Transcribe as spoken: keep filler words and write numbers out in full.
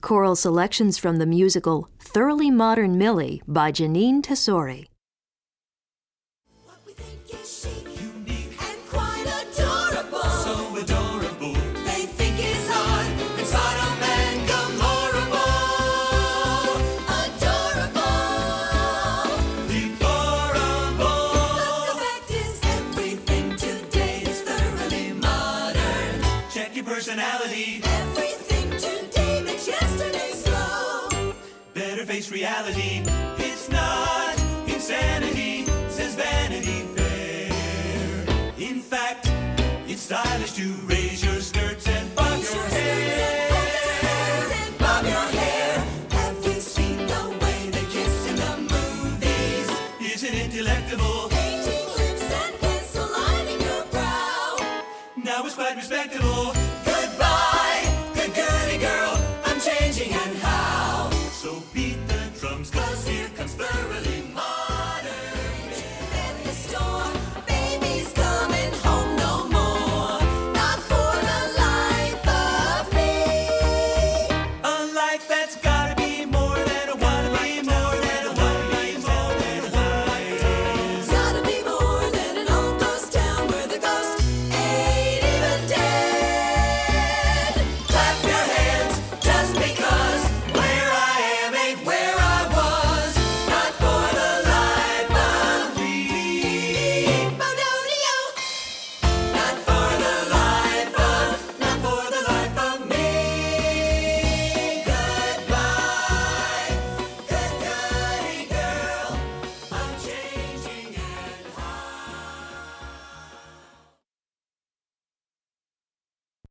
Choral selections from the musical Thoroughly Modern Millie by Janine Tesori. What we think is chic, unique, and quite adorable. So adorable. They think is odd and Sodom and Gomorrahable. Adorable. Deplorable. But the fact is, everything today is thoroughly modern. Check your personality. Everything today makes yesterday slow. Better face reality. It's not insanity, says Vanity Fair. In fact, it's stylish to raise your skirts and bob your hair. Bob your hair. Have you seen the way they kiss in the movies? Isn't it delectable? Painting lips and pencil lining your brow. Now it's quite respectable.